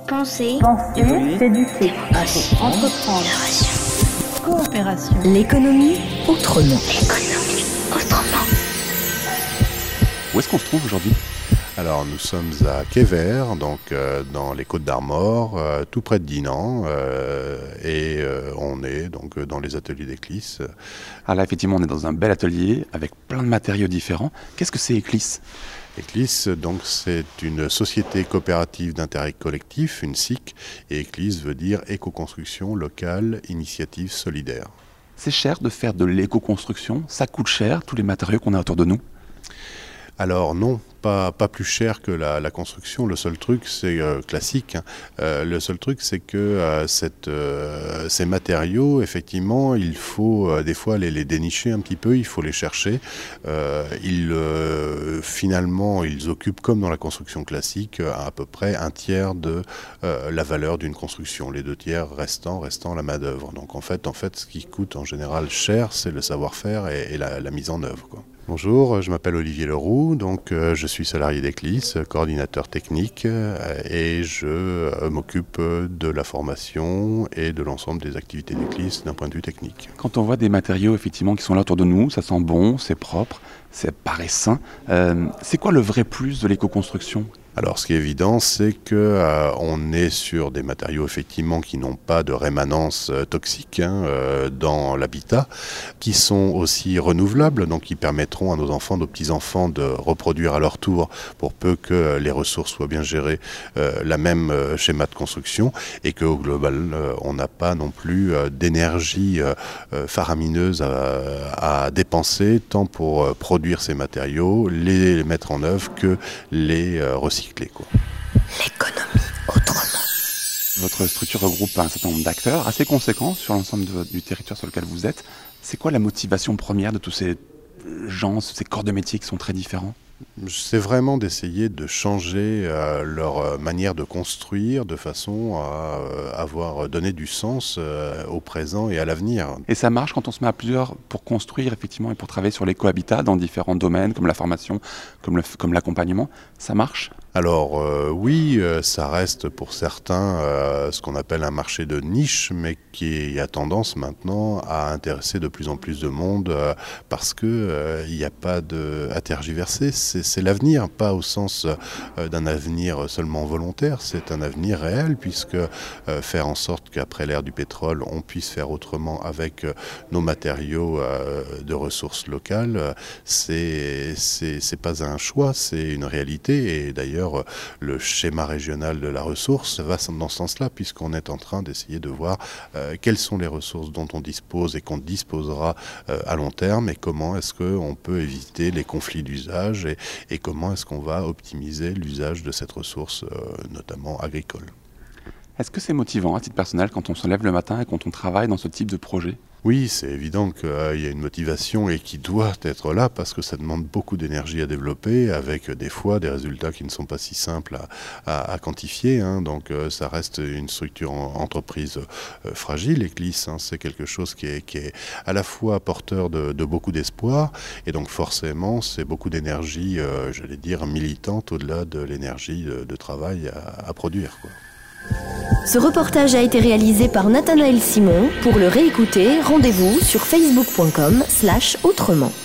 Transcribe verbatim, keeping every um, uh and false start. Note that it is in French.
Penser, Penser, s'éduquer, entreprendre, coopération. L'économie autrement. L'économie autrement. Où est-ce qu'on se trouve aujourd'hui ? Alors nous sommes à Quévert, donc euh, dans les Côtes-d'Armor, euh, tout près de Dinan, euh, et euh, on est donc dans les ateliers d'Eclis. Ah là, effectivement, on est dans un bel atelier avec plein de matériaux différents. Qu'est-ce que c'est Eclis ? Eclis, donc c'est une société coopérative d'intérêt collectif, une S I C, et Eclis veut dire éco-construction locale, initiative solidaire. C'est cher de faire de l'éco-construction ? Ça coûte cher, tous les matériaux qu'on a autour de nous ? Alors non, pas, pas plus cher que la, la construction. Le seul truc, c'est euh, classique. Hein. Euh, le seul truc, c'est que euh, cette, euh, ces matériaux, effectivement, il faut euh, des fois les, les dénicher un petit peu, il faut les chercher. Euh, ils, euh, finalement, ils occupent, comme dans la construction classique, à peu près un tiers de euh, la valeur d'une construction. Les deux tiers restant, restant la main-d'œuvre. Donc en fait, en fait, ce qui coûte en général cher, c'est le savoir-faire et, et la, la mise en œuvre, quoi. Bonjour, je m'appelle Olivier Leroux, donc euh, je suis salarié d'Eclis, coordinateur technique, euh, et je euh, m'occupe de la formation et de l'ensemble des activités d'Eclis d'un point de vue technique. Quand on voit des matériaux effectivement qui sont là autour de nous, ça sent bon, c'est propre, c'est paraît sain. Euh, c'est quoi le vrai plus de l'éco-construction ? Alors ce qui est évident, c'est que euh, on est sur des matériaux effectivement qui n'ont pas de rémanence euh, toxique hein, euh, dans l'habitat, qui sont aussi renouvelables, donc qui permettront à nos enfants, nos petits-enfants de reproduire à leur tour, pour peu que les ressources soient bien gérées, euh, la même euh, schéma de construction, et qu'au global, euh, on n'a pas non plus euh, d'énergie euh, euh, faramineuse à, à dépenser, tant pour euh, produire ces matériaux, les mettre en œuvre, que les euh, recycler. Quoi. L'économie autrement. Votre structure regroupe un certain nombre d'acteurs assez conséquents sur l'ensemble de, du territoire sur lequel vous êtes. C'est quoi la motivation première de tous ces gens, ces corps de métier qui sont très différents ? C'est vraiment d'essayer de changer euh, leur manière de construire de façon à euh, avoir donné du sens euh, au présent et à l'avenir. Et ça marche quand on se met à plusieurs pour construire effectivement et pour travailler sur l'éco-habitat dans différents domaines comme la formation, comme, le, comme l'accompagnement. Ça marche ? Alors euh, oui, euh, ça reste pour certains euh, ce qu'on appelle un marché de niche, mais qui a tendance maintenant à intéresser de plus en plus de monde euh, parce que euh, il n'y a pas de, à tergiverser. C'est, c'est l'avenir, pas au sens euh, d'un avenir seulement volontaire, c'est un avenir réel, puisque euh, faire en sorte qu'après l'ère du pétrole, on puisse faire autrement avec euh, nos matériaux euh, de ressources locales, euh, c'est, c'est, c'est pas un choix, c'est une réalité. Et d'ailleurs, le schéma régional de la ressource va dans ce sens-là, puisqu'on est en train d'essayer de voir euh, quelles sont les ressources dont on dispose et qu'on disposera euh, à long terme, et comment est-ce qu'on peut éviter les conflits d'usage, et, et comment est-ce qu'on va optimiser l'usage de cette ressource, euh, notamment agricole. Est-ce que c'est motivant à titre personnel quand on se lève le matin et quand on travaille dans ce type de projet ? Oui, c'est évident qu'il euh, y a une motivation et qui doit être là, parce que ça demande beaucoup d'énergie à développer, avec euh, des fois des résultats qui ne sont pas si simples à, à, à quantifier. Hein. Donc euh, ça reste une structure en, entreprise euh, fragile. Eclis, hein, c'est quelque chose qui est, qui est à la fois porteur de, de beaucoup d'espoir, et donc forcément c'est beaucoup d'énergie, euh, j'allais dire, militante, au-delà de l'énergie de, de travail à, à produire, quoi. Ce reportage a été réalisé par Nathanaël Simon. Pour le réécouter, rendez-vous sur facebook point com slash autrement.